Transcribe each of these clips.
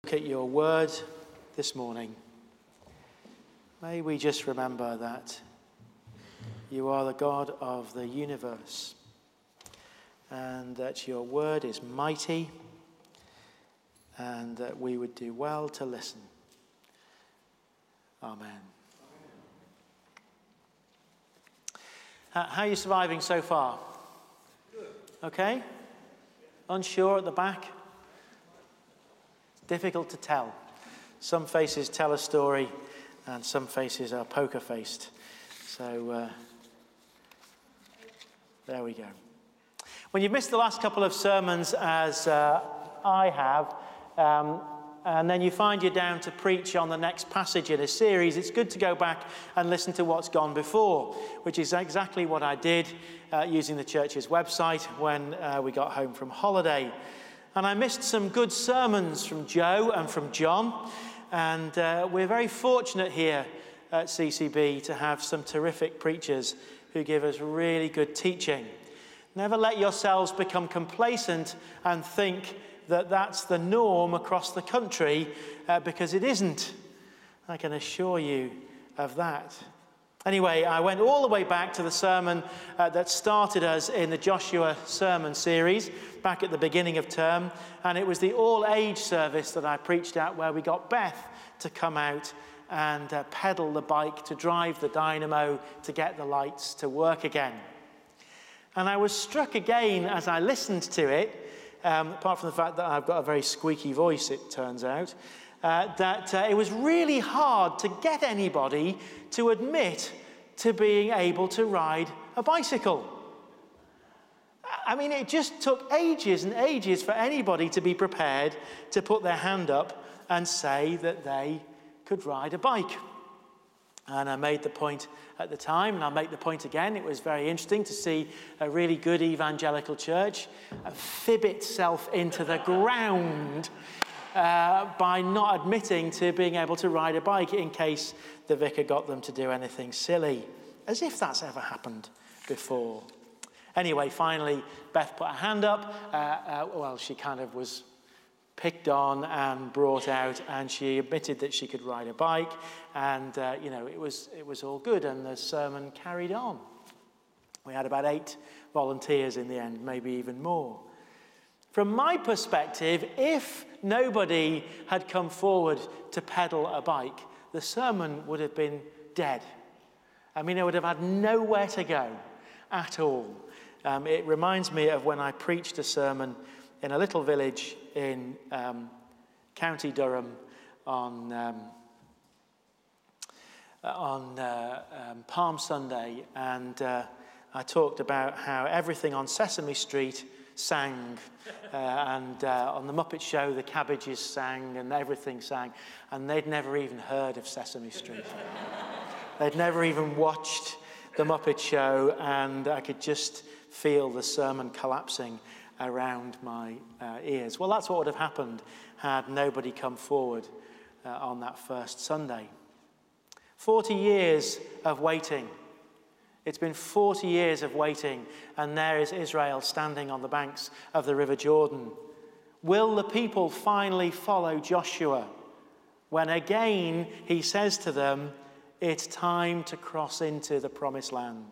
look at your word this morning, may we just remember that you are the God of the universe and that your word is mighty and that we would do well to listen. Amen. How are you surviving so far? Okay? Unsure at the back? It's difficult to tell. Some faces tell a story and some faces are poker-faced. So, there we go. When you've missed the last couple of sermons, as I have, and then you find you're down to preach on the next passage in a series, it's good to go back and listen to what's gone before, which is exactly what I did using the church's website when we got home from holiday. And I missed some good sermons from Joe and from John, and we're very fortunate here at CCB to have some terrific preachers who give us really good teaching. Never let yourselves become complacent and think that that's the norm across the country, because it isn't. I can assure you of that. Anyway, I went all the way back to the sermon that started us in the Joshua sermon series back at the beginning of term, and it was the all-age service that I preached at, where we got Beth to come out and pedal the bike, to drive the dynamo, to get the lights to work again. And I was struck again as I listened to it, apart from the fact that I've got a very squeaky voice, it turns out, that it was really hard to get anybody to admit to being able to ride a bicycle. I mean, it just took ages and ages for anybody to be prepared to put their hand up and say that they could ride a bike. And I made the point at the time, and I'll make the point again. It was very interesting to see a really good evangelical church fib itself into the ground by not admitting to being able to ride a bike in case the vicar got them to do anything silly, as if that's ever happened before. Anyway, finally, Beth put her hand up. Well, she kind of was picked on and brought out, and she admitted that she could ride a bike, and it was all good, and the sermon carried on. We had about 8 volunteers in the end, maybe even more. From my perspective, if nobody had come forward to pedal a bike, the sermon would have been dead. I mean, I would have had nowhere to go at all. It reminds me of when I preached a sermon in a little village in County Durham on Palm Sunday, and I talked about how everything on Sesame Street sang, and on the Muppet Show the cabbages sang and everything sang, and they'd never even heard of Sesame Street. They'd never even watched the Muppet Show, and I could just feel the sermon collapsing around my ears. Well, that's what would have happened had nobody come forward on that first Sunday. 40 years of waiting. It's been 40 years of waiting, and there is Israel standing on the banks of the River Jordan. Will the people finally follow Joshua when again he says to them, it's time to cross into the promised land?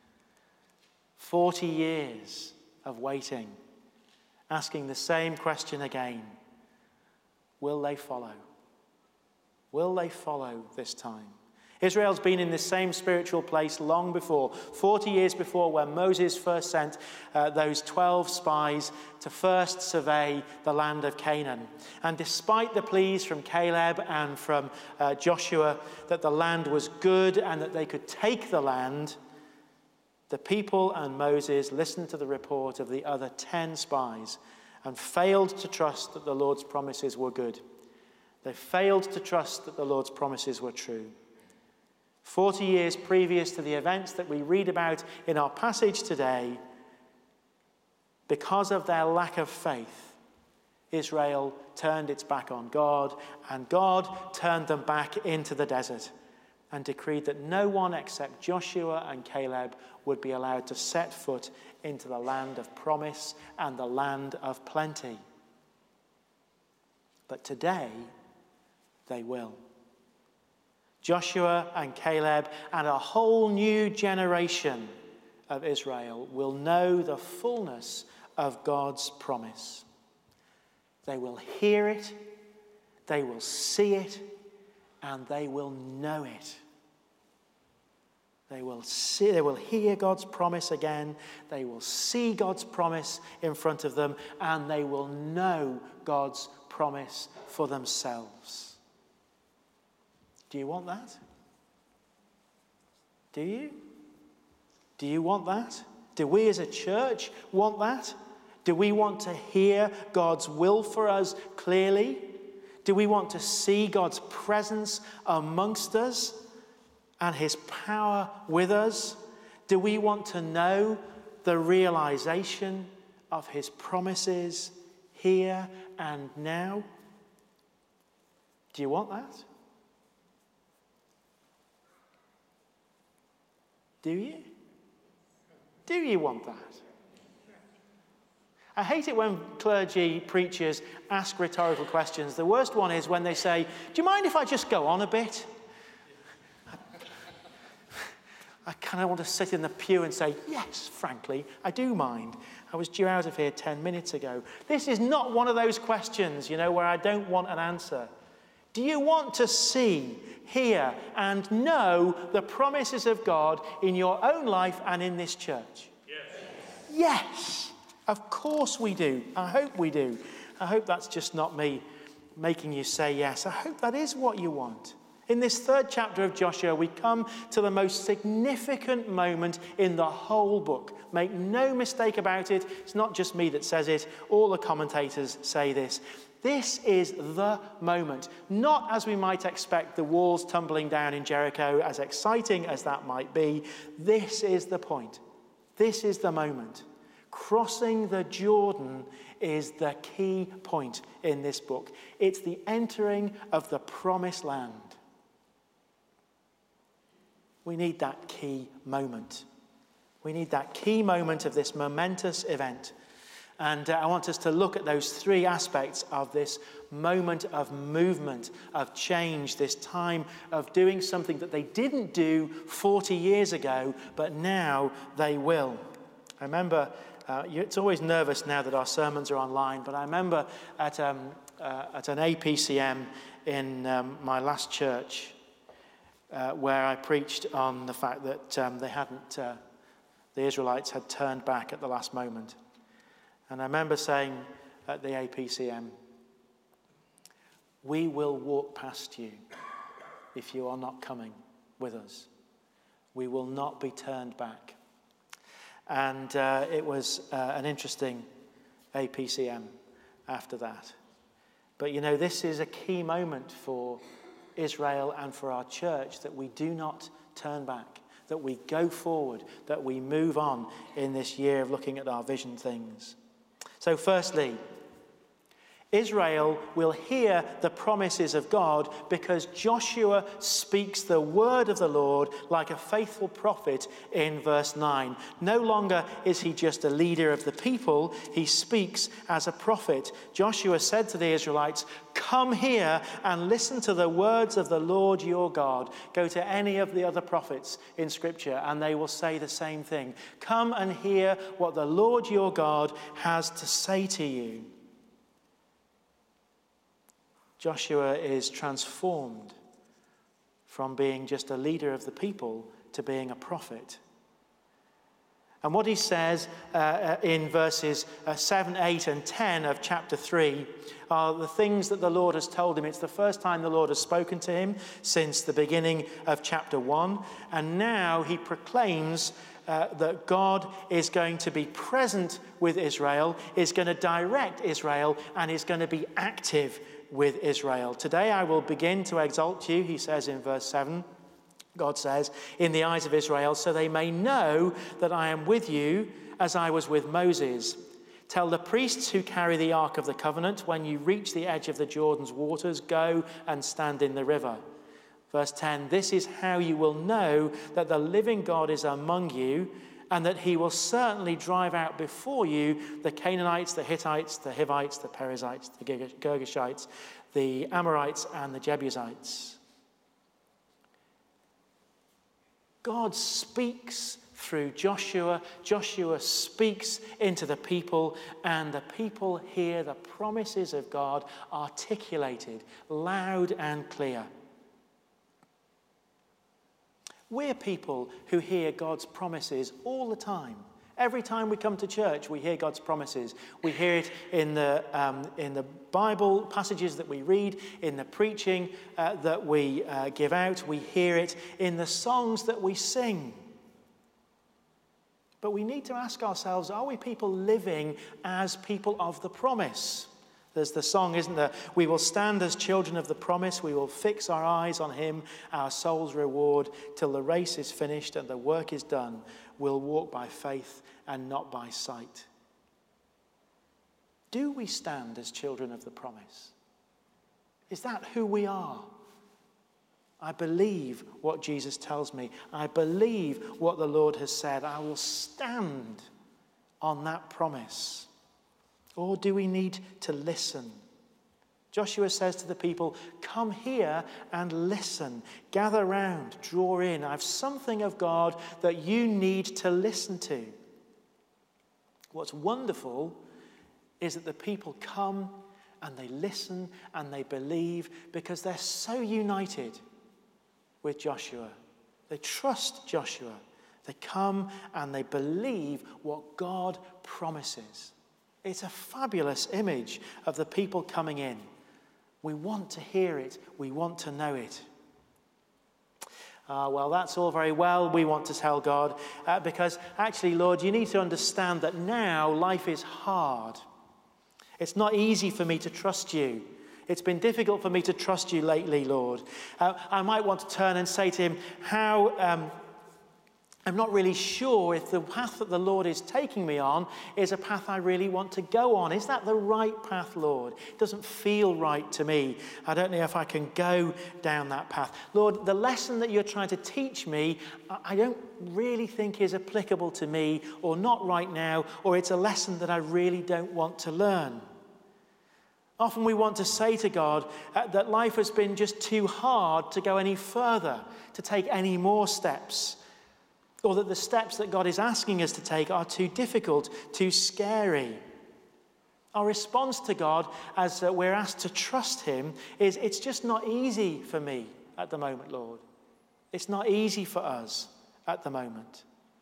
40 years of waiting, asking the same question again. Will they follow? Will they follow this time? Israel's been in this same spiritual place long before, 40 years before, when Moses first sent those 12 spies to first survey the land of Canaan. And despite the pleas from Caleb and from Joshua that the land was good and that they could take the land, the people and Moses listened to the report of the other 10 spies and failed to trust that the Lord's promises were good. They failed to trust that the Lord's promises were true. 40 years previous to the events that we read about in our passage today, because of their lack of faith, Israel turned its back on God, and God turned them back into the desert and decreed that no one except Joshua and Caleb would be allowed to set foot into the land of promise and the land of plenty. But today, they will. Joshua and Caleb and a whole new generation of Israel will know the fullness of God's promise. They will hear it, they will see it, and they will know it. They will hear God's promise again, they will see God's promise in front of them, and they will know God's promise for themselves. Do you want that? Do you? Do you want that? Do we as a church want that? Do we want to hear God's will for us clearly? Do we want to see God's presence amongst us and his power with us? Do we want to know the realization of his promises here and now? Do you want that? Do you? Do you want that? I hate it when clergy, preachers ask rhetorical questions. The worst one is when they say, do you mind if I just go on a bit? I kind of want to sit in the pew and say, yes, frankly, I do mind. I was due out of here 10 minutes ago. This is not one of those questions, where I don't want an answer. Do you want to see, hear, and know the promises of God in your own life and in this church? Yes. Yes, of course we do. I hope we do. I hope that's just not me making you say yes. I hope that is what you want. In this third chapter of Joshua, we come to the most significant moment in the whole book. Make no mistake about it. It's not just me that says it. All the commentators say this. This is the moment. Not as we might expect the walls tumbling down in Jericho, as exciting as that might be. This is the point. This is the moment. Crossing the Jordan is the key point in this book. It's the entering of the promised land. We need that key moment. We need that key moment of this momentous event. And I want us to look at those three aspects of this moment of movement, of change, this time of doing something that they didn't do 40 years ago, but now they will. I remember, it's always nervous now that our sermons are online, but I remember at an APCM in my last church where I preached on the fact that the Israelites had turned back at the last moment. And I remember saying at the APCM, we will walk past you if you are not coming with us. We will not be turned back. And it was an interesting APCM after that. But this is a key moment for Israel and for our church, that we do not turn back, that we go forward, that we move on in this year of looking at our vision things. So firstly, Israel will hear the promises of God because Joshua speaks the word of the Lord like a faithful prophet in verse 9. No longer is he just a leader of the people, he speaks as a prophet. Joshua said to the Israelites, come here and listen to the words of the Lord your God. Go to any of the other prophets in Scripture and they will say the same thing. Come and hear what the Lord your God has to say to you. Joshua is transformed from being just a leader of the people to being a prophet. And what he says in verses 7, 8 and 10 of chapter 3 are the things that the Lord has told him. It's the first time the Lord has spoken to him since the beginning of chapter 1. And now he proclaims that God is going to be present with Israel, is going to direct Israel, and is going to be active with Israel. Today I will begin to exalt you, he says in verse 7. God says, in the eyes of Israel, so they may know that I am with you as I was with Moses. Tell the priests who carry the Ark of the Covenant, when you reach the edge of the Jordan's waters, go and stand in the river. Verse 10, this is how you will know that the living God is among you and that he will certainly drive out before you the Canaanites, the Hittites, the Hivites, the Perizzites, the Girgashites, the Amorites, and the Jebusites. God speaks through Joshua. Joshua speaks into the people, and the people hear the promises of God articulated loud and clear. We're people who hear God's promises all the time. Every time we come to church, we hear God's promises. We hear it in the Bible passages that we read, in the preaching that we give out. We hear it in the songs that we sing. But we need to ask ourselves, are we people living as people of the promise? There's the song, isn't there? We will stand as children of the promise. We will fix our eyes on him, our soul's reward, till the race is finished and the work is done. We'll walk by faith and not by sight. Do we stand as children of the promise? Is that who we are? I believe what Jesus tells me. I believe what the Lord has said. I will stand on that promise. Or do we need to listen? Joshua says to the people, come here and listen. Gather round, draw in. I have something of God that you need to listen to. What's wonderful is that the people come and they listen and they believe because they're so united with Joshua. They trust Joshua. They come and they believe what God promises. It's a fabulous image of the people coming in. We want to hear it. We want to know it. Well, that's all very well. We want to tell God because actually, Lord, you need to understand that now life is hard. It's not easy for me to trust you. It's been difficult for me to trust you lately, Lord. I might want to turn and say to him, I'm not really sure if the path that the Lord is taking me on is a path I really want to go on. Is that the right path, Lord? It doesn't feel right to me. I don't know if I can go down that path. Lord, the lesson that you're trying to teach me, I don't really think is applicable to me, or not right now, or it's a lesson that I really don't want to learn. Often we want to say to God that life has been just too hard to go any further, to take any more steps. Or that the steps that God is asking us to take are too difficult, too scary. Our response to God as we're asked to trust him is, it's just not easy for me at the moment, Lord. It's not easy for us at the moment.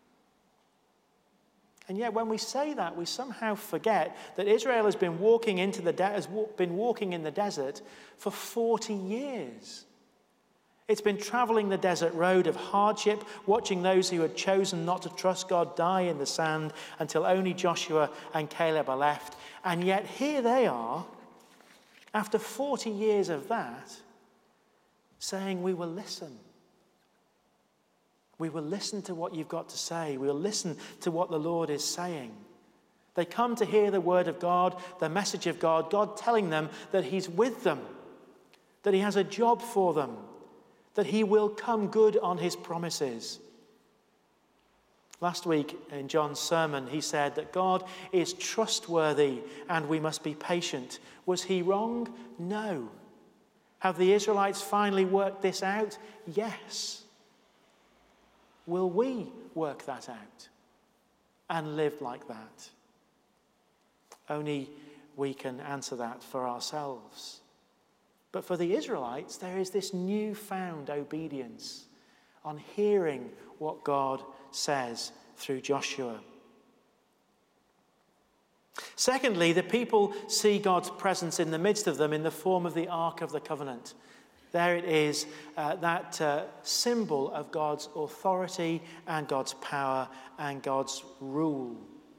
And yet when we say that, we somehow forget that Israel has been walking in the desert for 40 years. It's been traveling the desert road of hardship, watching those who had chosen not to trust God die in the sand until only Joshua and Caleb are left. And yet here they are, after 40 years of that, saying, we will listen. We will listen to what you've got to say. We will listen to what the Lord is saying. They come to hear the word of God, the message of God, God telling them that he's with them, that he has a job for them, that he will come good on his promises. Last week in John's sermon, he said that God is trustworthy and we must be patient. Was he wrong? No. Have the Israelites finally worked this out? Yes. Will we work that out and live like that? Only we can answer that for ourselves. But for the Israelites, there is this newfound obedience on hearing what God says through Joshua. Secondly, the people see God's presence in the midst of them in the form of the Ark of the Covenant. There it is, that symbol of God's authority and God's power and God's rule.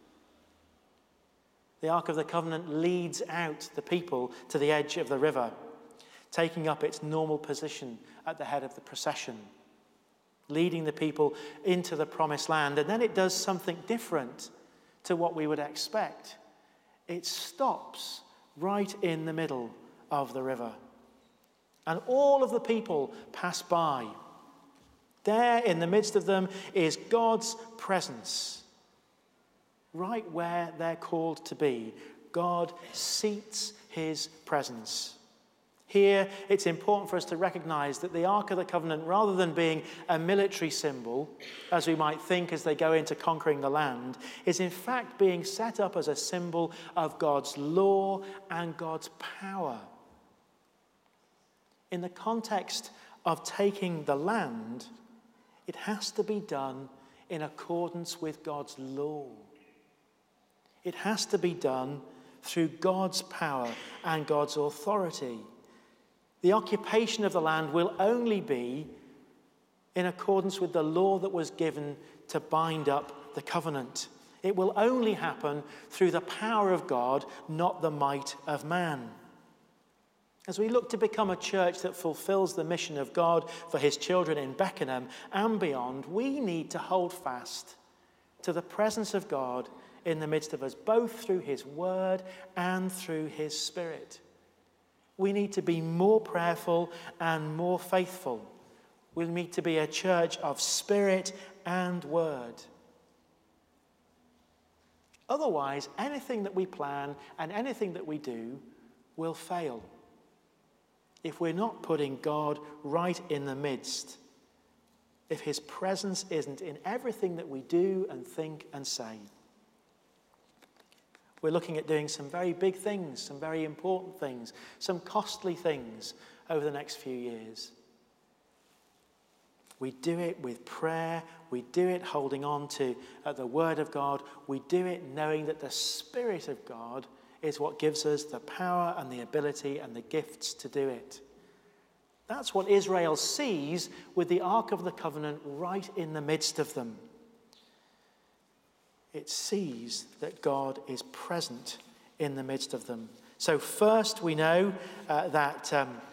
The Ark of the Covenant leads out the people to the edge of the river, taking up its normal position at the head of the procession, leading the people into the promised land. And then it does something different to what we would expect. It stops right in the middle of the river. And all of the people pass by. There in the midst of them is God's presence. Right where they're called to be, God seats his presence. Here, it's important for us to recognize that the Ark of the Covenant, rather than being a military symbol, as we might think as they go into conquering the land, is in fact being set up as a symbol of God's law and God's power. In the context of taking the land, it has to be done in accordance with God's law. It has to be done through God's power and God's authority. The occupation of the land will only be in accordance with the law that was given to bind up the covenant. It will only happen through the power of God, not the might of man. As we look to become a church that fulfills the mission of God for his children in Beckenham and beyond, we need to hold fast to the presence of God in the midst of us, both through his word and through his Spirit. We need to be more prayerful and more faithful. We need to be a church of spirit and word. Otherwise, anything that we plan and anything that we do will fail if we're not putting God right in the midst, if his presence isn't in everything that we do and think and say. We're looking at doing some very big things, some very important things, some costly things over the next few years. We do it with prayer. We do it holding on to the Word of God. We do it knowing that the Spirit of God is what gives us the power and the ability and the gifts to do it. That's what Israel sees with the Ark of the Covenant right in the midst of them. It sees that God is present in the midst of them. So first we know that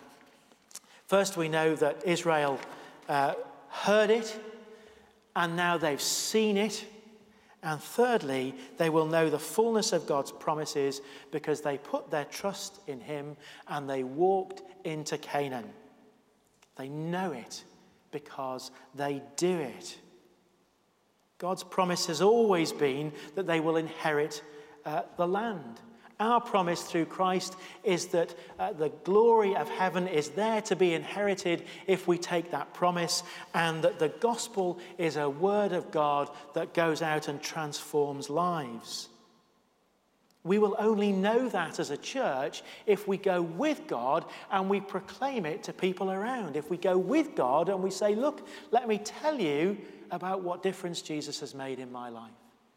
Israel heard it, and now they've seen it. And thirdly, they will know the fullness of God's promises because they put their trust in him and they walked into Canaan. They know it because they do it. God's promise has always been that they will inherit the land. Our promise through Christ is that the glory of heaven is there to be inherited if we take that promise, and that the gospel is a word of God that goes out and transforms lives. We will only know that as a church if we go with God and we proclaim it to people around. If we go with God and we say, look, let me tell you about what difference Jesus has made in my life.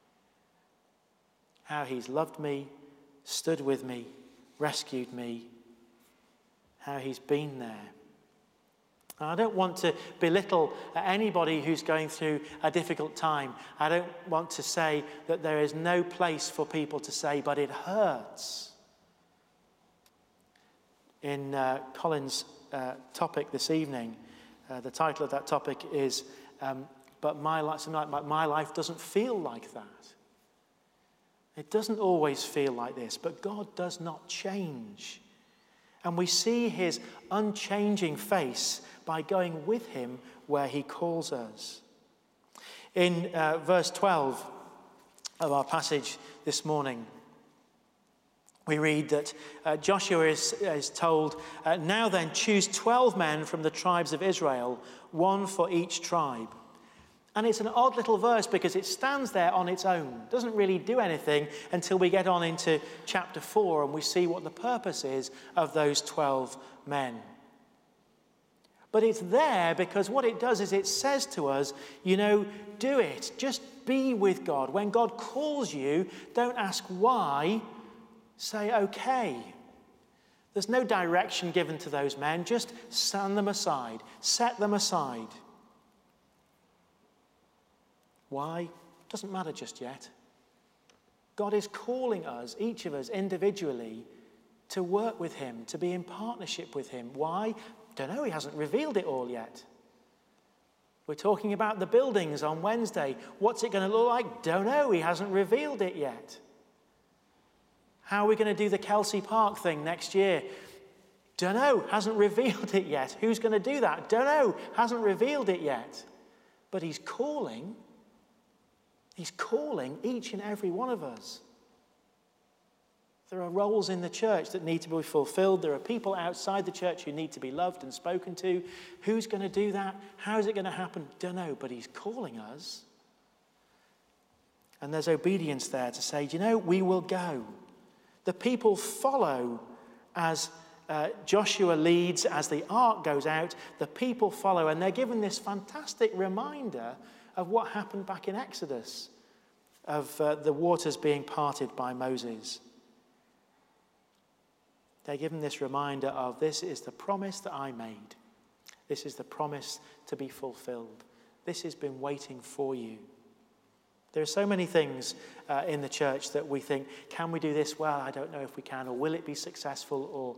How he's loved me, stood with me, rescued me, how he's been there. And I don't want to belittle anybody who's going through a difficult time. I don't want to say that there is no place for people to say, but it hurts. In Colin's topic this evening, the title of that topic is But my life doesn't feel like that. It doesn't always feel like this, but God does not change. And we see his unchanging face by going with him where he calls us. In verse 12 of our passage this morning, we read that Joshua is told, now then choose 12 men from the tribes of Israel, one for each tribe. And it's an odd little verse because it stands there on its own. It doesn't really do anything until we get on into chapter 4 and we see what the purpose is of those 12 men. But it's there because what it does is it says to us, do it. Just be with God. When God calls you, don't ask why. Say, okay. There's no direction given to those men. Just stand them aside. Set them aside. Why? Doesn't matter just yet. God is calling us, each of us individually, to work with him, to be in partnership with him. Why? Don't know. He hasn't revealed it all yet. We're talking about the buildings on Wednesday. What's it going to look like? Don't know. He hasn't revealed it yet. How are we going to do the Kelsey Park thing next year? Don't know. Hasn't revealed it yet. Who's going to do that? Don't know. Hasn't revealed it yet. But he's calling each and every one of us. There are roles in the church that need to be fulfilled. There are people outside the church who need to be loved and spoken to. Who's going to do that? How is it going to happen? Don't know, but he's calling us. And there's obedience there to say, we will go. The people follow as Joshua leads, as the ark goes out. The people follow, and they're given this fantastic reminder of what happened back in Exodus, of the waters being parted by Moses. They're given this reminder of, this is the promise that I made. This is the promise to be fulfilled. This has been waiting for you. There are so many things in the church that we think, can we do this? Well, I don't know if we can, or will it be successful? Or,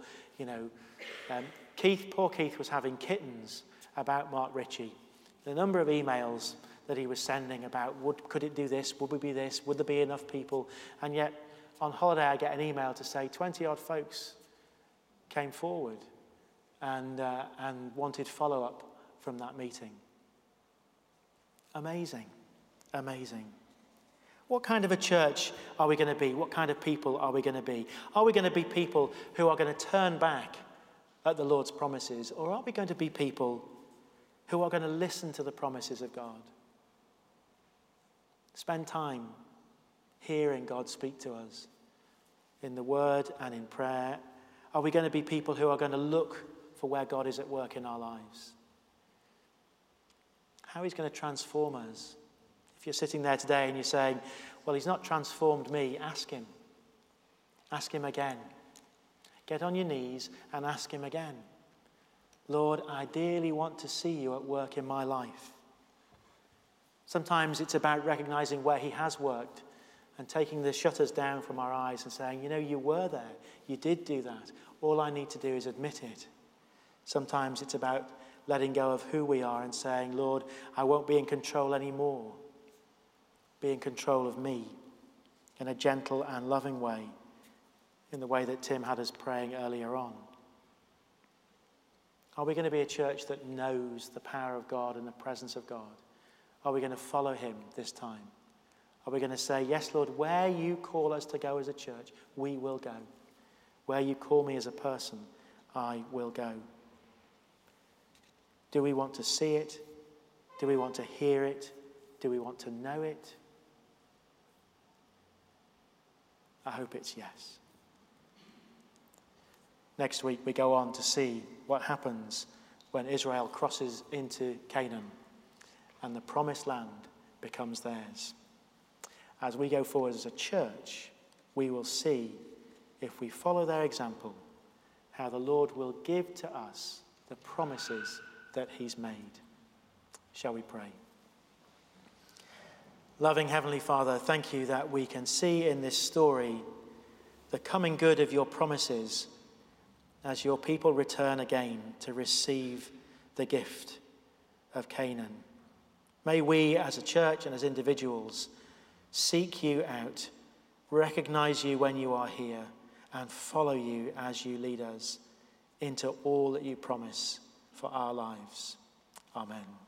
poor Keith was having kittens about Mark Ritchie. The number of emails that he was sending about, could it do this? Would we be this? Would there be enough people? And yet, on holiday, I get an email to say 20-odd folks came forward and wanted follow-up from that meeting. Amazing. What kind of a church are we going to be? What kind of people are we going to be? Are we going to be people who are going to turn back at the Lord's promises? Or are we going to be people who are going to listen to the promises of God? Spend time hearing God speak to us in the word and in prayer. Are we going to be people who are going to look for where God is at work in our lives? How he's going to transform us. If you're sitting there today and you're saying, well, he's not transformed me, ask him. Ask him again. Get on your knees and ask him again. Lord, I dearly want to see you at work in my life. Sometimes it's about recognizing where he has worked and taking the shutters down from our eyes and saying, you were there. You did do that. All I need to do is admit it. Sometimes it's about letting go of who we are and saying, Lord, I won't be in control anymore. Be in control of me in a gentle and loving way, in the way that Tim had us praying earlier on. Are we going to be a church that knows the power of God and the presence of God? Are we going to follow him this time? Are we going to say, yes, Lord, where you call us to go as a church, we will go. Where you call me as a person, I will go. Do we want to see it? Do we want to hear it? Do we want to know it? I hope it's yes. Next week we go on to see what happens when Israel crosses into Canaan and the promised land becomes theirs. As we go forward as a church, we will see, if we follow their example, how the Lord will give to us the promises that he's made. Shall we pray? Loving Heavenly Father, thank you that we can see in this story the coming good of your promises as your people return again to receive the gift of Canaan. May we as a church and as individuals seek you out, recognize you when you are here, and follow you as you lead us into all that you promise for our lives. Amen.